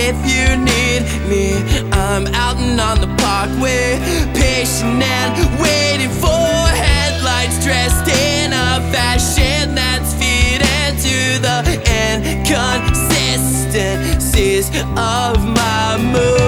if you need me. I'm out and on the parkway, patient and waiting for headlights, dressed in a fashion that's fitting to the inconsistencies of my mood.